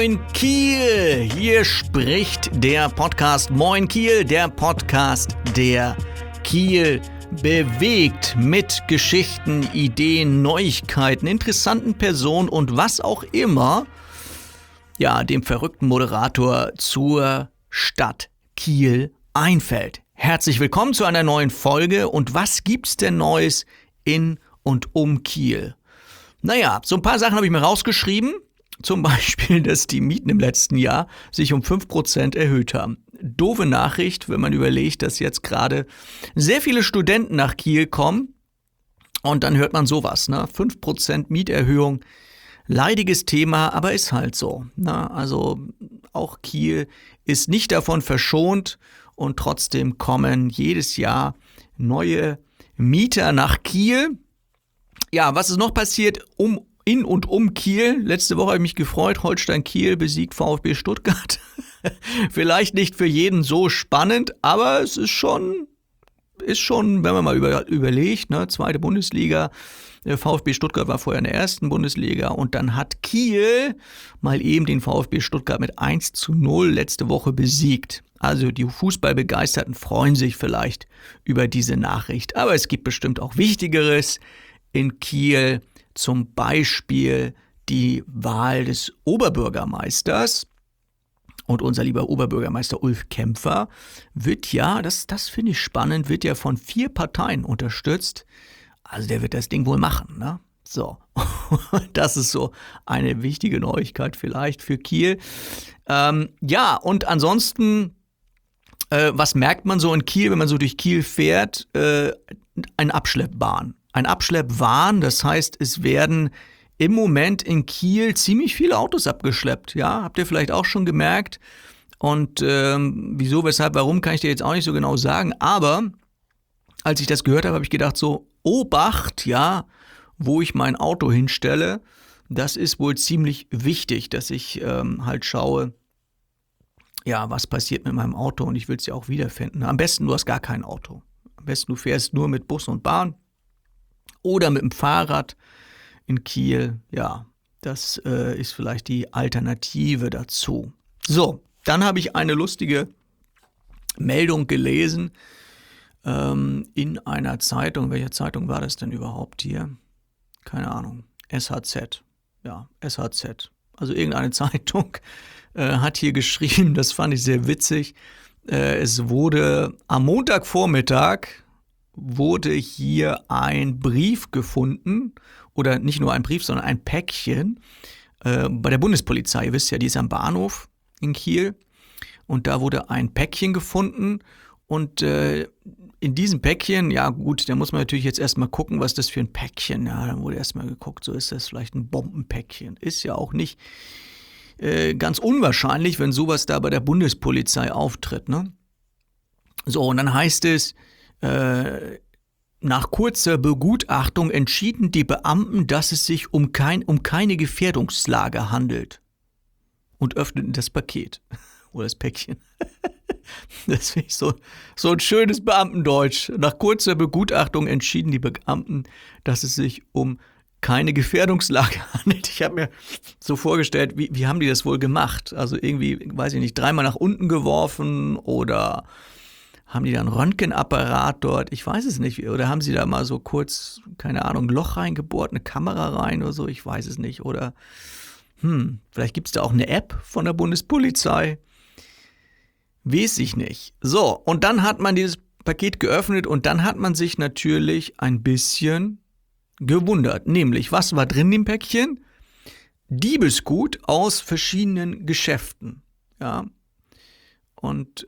Moin Kiel! Hier spricht der Podcast Moin Kiel, der Podcast, der Kiel bewegt mit Geschichten, Ideen, Neuigkeiten, interessanten Personen und was auch immer, ja, dem verrückten Moderator zur Stadt Kiel einfällt. Herzlich willkommen zu einer neuen Folge. Und was gibt's denn Neues in und um Kiel? Naja, so ein paar Sachen habe ich mir rausgeschrieben. Zum Beispiel, dass die Mieten im letzten Jahr sich um 5% erhöht haben. Doofe Nachricht, wenn man überlegt, dass jetzt gerade sehr viele Studenten nach Kiel kommen. Und dann hört man sowas, ne? 5% Mieterhöhung. Leidiges Thema, aber ist halt so. Ne? Also auch Kiel ist nicht davon verschont und trotzdem kommen jedes Jahr neue Mieter nach Kiel. Ja, was ist noch passiert in und um Kiel? Letzte Woche habe ich mich gefreut, Holstein Kiel besiegt VfB Stuttgart. Vielleicht nicht für jeden so spannend, aber es ist schon, wenn man mal überlegt, ne, zweite Bundesliga, der VfB Stuttgart war vorher in der ersten Bundesliga und dann hat Kiel mal eben den VfB Stuttgart mit 1:0 letzte Woche besiegt. Also die Fußballbegeisterten freuen sich vielleicht über diese Nachricht, aber es gibt bestimmt auch Wichtigeres in Kiel, zum Beispiel die Wahl des Oberbürgermeisters. Und unser lieber Oberbürgermeister Ulf Kämpfer wird ja, das finde ich spannend, wird ja von 4 Parteien unterstützt. Also der wird das Ding wohl machen, ne? So, das ist so eine wichtige Neuigkeit vielleicht für Kiel. Ja, und ansonsten, was merkt man so in Kiel, wenn man so durch Kiel fährt? Ein Abschleppbahn. Ein Abschleppwahn, das heißt, es werden im Moment in Kiel ziemlich viele Autos abgeschleppt. Ja, habt ihr vielleicht auch schon gemerkt. Und wieso, weshalb, warum, kann ich dir jetzt auch nicht so genau sagen. Aber als ich das gehört habe, habe ich gedacht so, Obacht, ja, wo ich mein Auto hinstelle. Das ist wohl ziemlich wichtig, dass ich halt schaue, ja, was passiert mit meinem Auto. Und ich will es ja auch wiederfinden. Am besten, du hast gar kein Auto. Am besten, du fährst nur mit Bus und Bahn. Oder mit dem Fahrrad in Kiel, ja, das ist vielleicht die Alternative dazu. So, dann habe ich eine lustige Meldung gelesen in einer Zeitung. Welche Zeitung war das denn überhaupt hier? Keine Ahnung. SHZ. Ja, SHZ. Also irgendeine Zeitung hat hier geschrieben, das fand ich sehr witzig. Es wurde am Montagvormittag wurde hier ein Brief gefunden, oder nicht nur ein Brief, sondern ein Päckchen bei der Bundespolizei. Ihr wisst ja, die ist am Bahnhof in Kiel und da wurde ein Päckchen gefunden und in diesem Päckchen, ja gut, da muss man natürlich jetzt erstmal gucken, was das für ein Päckchen, ja, dann wurde erstmal geguckt, so ist das vielleicht ein Bombenpäckchen. Ist ja auch nicht ganz unwahrscheinlich, wenn sowas da bei der Bundespolizei auftritt, ne? So, und dann heißt es, nach kurzer Begutachtung entschieden die Beamten, dass es sich um keine Gefährdungslage handelt und öffneten das Paket oder das Päckchen. Das finde ich so ein schönes Beamtendeutsch. Nach kurzer Begutachtung entschieden die Beamten, dass es sich um keine Gefährdungslage handelt. Ich habe mir so vorgestellt, wie haben die das wohl gemacht? Also irgendwie, weiß ich nicht, 3-mal nach unten geworfen oder haben die da einen Röntgenapparat dort? Ich weiß es nicht. Oder haben sie da mal so kurz, keine Ahnung, ein Loch reingebohrt, eine Kamera rein oder so? Ich weiß es nicht. Oder vielleicht gibt es da auch eine App von der Bundespolizei. Weiß ich nicht. So, und dann hat man dieses Paket geöffnet und dann hat man sich natürlich ein bisschen gewundert. Nämlich, was war drin im Päckchen? Diebesgut aus verschiedenen Geschäften. Ja. Und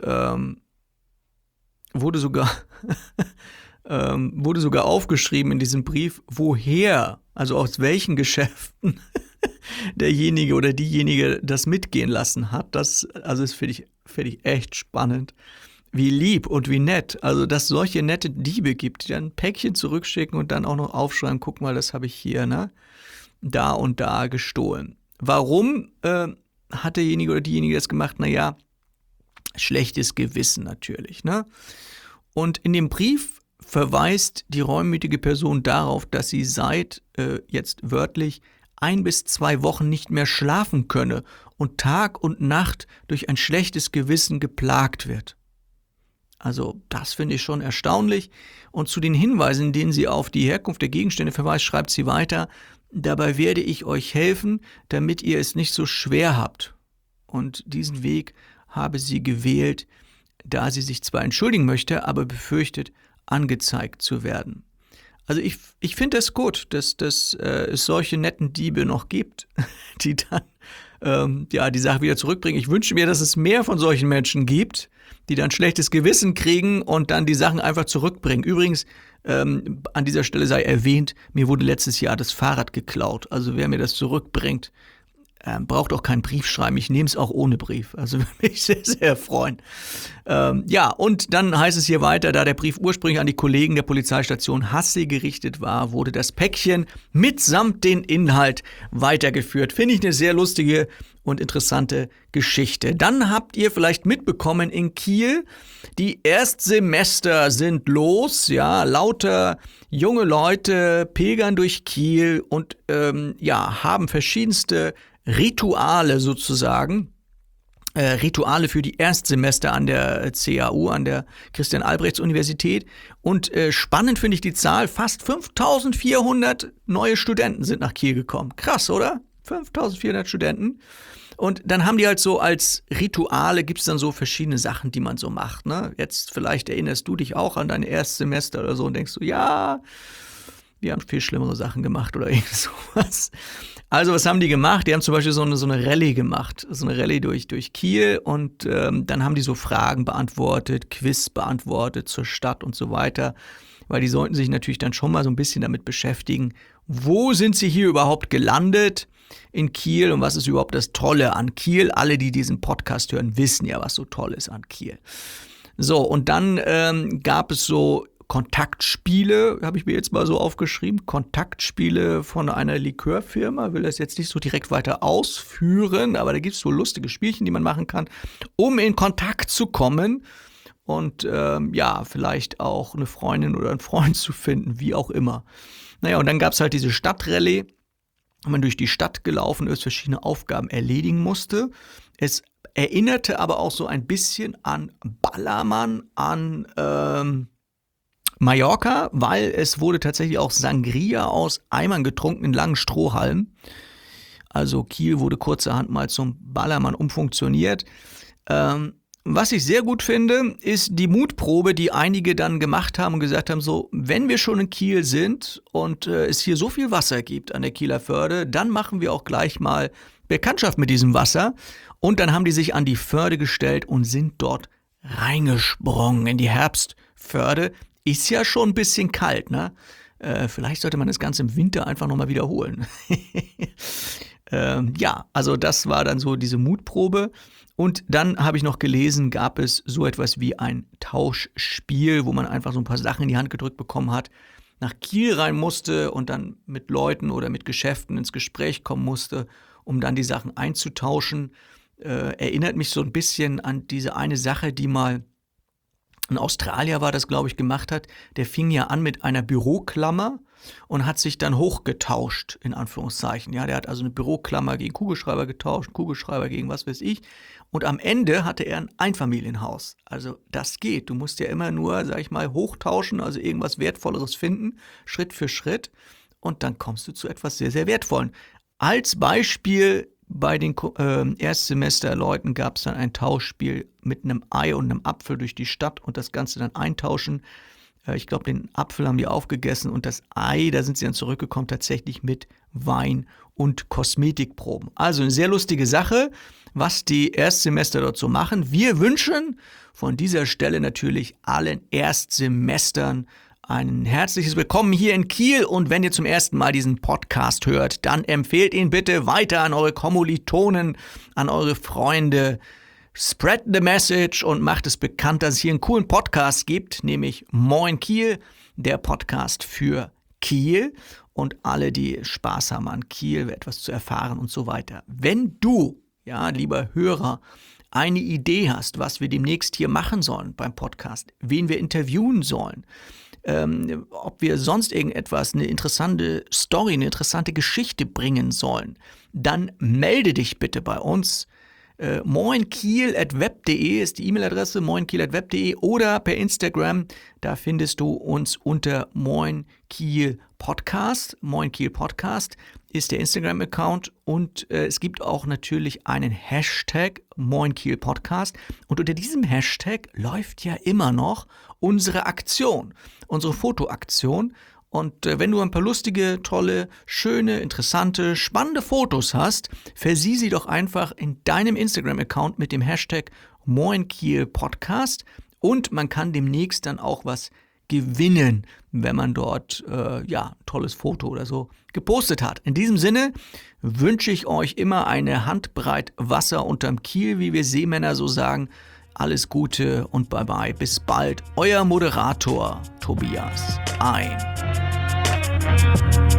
wurde sogar aufgeschrieben in diesem Brief, woher, also aus welchen Geschäften derjenige oder diejenige das mitgehen lassen hat. Das finde ich echt spannend. Wie lieb und wie nett. Also, dass es solche nette Diebe gibt, die dann ein Päckchen zurückschicken und dann auch noch aufschreiben, guck mal, das habe ich hier, ne, da und da gestohlen. Warum hat derjenige oder diejenige das gemacht? Naja, schlechtes Gewissen natürlich, ne? Und in dem Brief verweist die reumütige Person darauf, dass sie seit jetzt wörtlich 1 bis 2 Wochen nicht mehr schlafen könne und Tag und Nacht durch ein schlechtes Gewissen geplagt wird. Also das finde ich schon erstaunlich. Und zu den Hinweisen, in denen sie auf die Herkunft der Gegenstände verweist, schreibt sie weiter: Dabei werde ich euch helfen, damit ihr es nicht so schwer habt. Und diesen Weg habe sie gewählt, da sie sich zwar entschuldigen möchte, aber befürchtet, angezeigt zu werden. Also ich finde es gut, dass es solche netten Diebe noch gibt, die dann die Sache wieder zurückbringen. Ich wünsche mir, dass es mehr von solchen Menschen gibt, die dann schlechtes Gewissen kriegen und dann die Sachen einfach zurückbringen. Übrigens, an dieser Stelle sei erwähnt, mir wurde letztes Jahr das Fahrrad geklaut. Also wer mir das zurückbringt, braucht auch keinen Brief schreiben. Ich nehme es auch ohne Brief. Also würde mich sehr, sehr freuen. Und dann heißt es hier weiter, da der Brief ursprünglich an die Kollegen der Polizeistation Hassee gerichtet war, wurde das Päckchen mitsamt den Inhalt weitergeführt. Finde ich eine sehr lustige und interessante Geschichte. Dann habt ihr vielleicht mitbekommen, in Kiel, die Erstsemester sind los, ja, lauter junge Leute pilgern durch Kiel und haben verschiedenste Rituale sozusagen, Rituale für die Erstsemester an der CAU, an der Christian-Albrechts-Universität. Und spannend finde ich die Zahl, fast 5.400 neue Studenten sind nach Kiel gekommen. Krass, oder? 5.400 Studenten. Und dann haben die halt so als Rituale, gibt es dann so verschiedene Sachen, die man so macht. Ne? Jetzt vielleicht erinnerst du dich auch an dein Erstsemester oder so und denkst so, ja, wir haben viel schlimmere Sachen gemacht oder irgend sowas. Also was haben die gemacht? Die haben zum Beispiel so eine Rallye gemacht, so eine Rallye durch Kiel und dann haben die so Fragen beantwortet, Quiz beantwortet zur Stadt und so weiter, weil die sollten sich natürlich dann schon mal so ein bisschen damit beschäftigen, wo sind sie hier überhaupt gelandet in Kiel und was ist überhaupt das Tolle an Kiel? Alle, die diesen Podcast hören, wissen ja, was so toll ist an Kiel. So, und dann gab es so Kontaktspiele, habe ich mir jetzt mal so aufgeschrieben, Kontaktspiele von einer Likörfirma, will das jetzt nicht so direkt weiter ausführen, aber da gibt es so lustige Spielchen, die man machen kann, um in Kontakt zu kommen und vielleicht auch eine Freundin oder einen Freund zu finden, wie auch immer. Naja, und dann gab es halt diese Stadtrallye, wo man durch die Stadt gelaufen ist, verschiedene Aufgaben erledigen musste. Es erinnerte aber auch so ein bisschen an Ballermann, an Mallorca, weil es wurde tatsächlich auch Sangria aus Eimern getrunken in langen Strohhalmen. Also Kiel wurde kurzerhand mal zum Ballermann umfunktioniert. Was ich sehr gut finde, ist die Mutprobe, die einige dann gemacht haben und gesagt haben, so, wenn wir schon in Kiel sind und es hier so viel Wasser gibt an der Kieler Förde, dann machen wir auch gleich mal Bekanntschaft mit diesem Wasser. Und dann haben die sich an die Förde gestellt und sind dort reingesprungen in die Herbstförde. Ist ja schon ein bisschen kalt, ne? Vielleicht sollte man das Ganze im Winter einfach nochmal wiederholen. Also das war dann so diese Mutprobe. Und dann habe ich noch gelesen, gab es so etwas wie ein Tauschspiel, wo man einfach so ein paar Sachen in die Hand gedrückt bekommen hat, nach Kiel rein musste und dann mit Leuten oder mit Geschäften ins Gespräch kommen musste, um dann die Sachen einzutauschen. Erinnert mich so ein bisschen an diese eine Sache, die mal ein Australier war, das glaube ich gemacht hat. Der fing ja an mit einer Büroklammer und hat sich dann hochgetauscht, in Anführungszeichen. Ja, der hat also eine Büroklammer gegen Kugelschreiber getauscht, Kugelschreiber gegen was weiß ich. Und am Ende hatte er ein Einfamilienhaus. Also das geht. Du musst ja immer nur, sag ich mal, hochtauschen, also irgendwas Wertvolleres finden, Schritt für Schritt. Und dann kommst du zu etwas sehr, sehr Wertvollen. Als Beispiel bei den Erstsemesterleuten gab es dann ein Tauschspiel mit einem Ei und einem Apfel durch die Stadt und das Ganze dann eintauschen. Ich glaube, den Apfel haben die aufgegessen und das Ei, da sind sie dann zurückgekommen, tatsächlich mit Wein und Kosmetikproben. Also eine sehr lustige Sache, was die Erstsemester dort so machen. Wir wünschen von dieser Stelle natürlich allen Erstsemestern ein herzliches Willkommen hier in Kiel und wenn ihr zum ersten Mal diesen Podcast hört, dann empfehlt ihn bitte weiter an eure Kommilitonen, an eure Freunde. Spread the message und macht es bekannt, dass es hier einen coolen Podcast gibt, nämlich Moin Kiel, der Podcast für Kiel und alle, die Spaß haben an Kiel, etwas zu erfahren und so weiter. Wenn du, ja, lieber Hörer, eine Idee hast, was wir demnächst hier machen sollen beim Podcast, wen wir interviewen sollen, ob wir sonst irgendetwas, eine interessante Story, eine interessante Geschichte bringen sollen, dann melde dich bitte bei uns. moinkiel@web.de ist die E-Mail-Adresse, moinkiel@web.de oder per Instagram, da findest du uns unter moinkielpodcast. Moinkielpodcast ist der Instagram-Account und es gibt auch natürlich einen Hashtag moinkielpodcast und unter diesem Hashtag läuft ja immer noch unsere Aktion, unsere Fotoaktion. Und wenn du ein paar lustige, tolle, schöne, interessante, spannende Fotos hast, versieh sie doch einfach in deinem Instagram-Account mit dem Hashtag moinkielpodcast und man kann demnächst dann auch was gewinnen, wenn man dort ein tolles Foto oder so gepostet hat. In diesem Sinne wünsche ich euch immer eine Handbreit Wasser unterm Kiel, wie wir Seemänner so sagen. Alles Gute und bye bye. Bis bald. Euer Moderator Tobias Ein.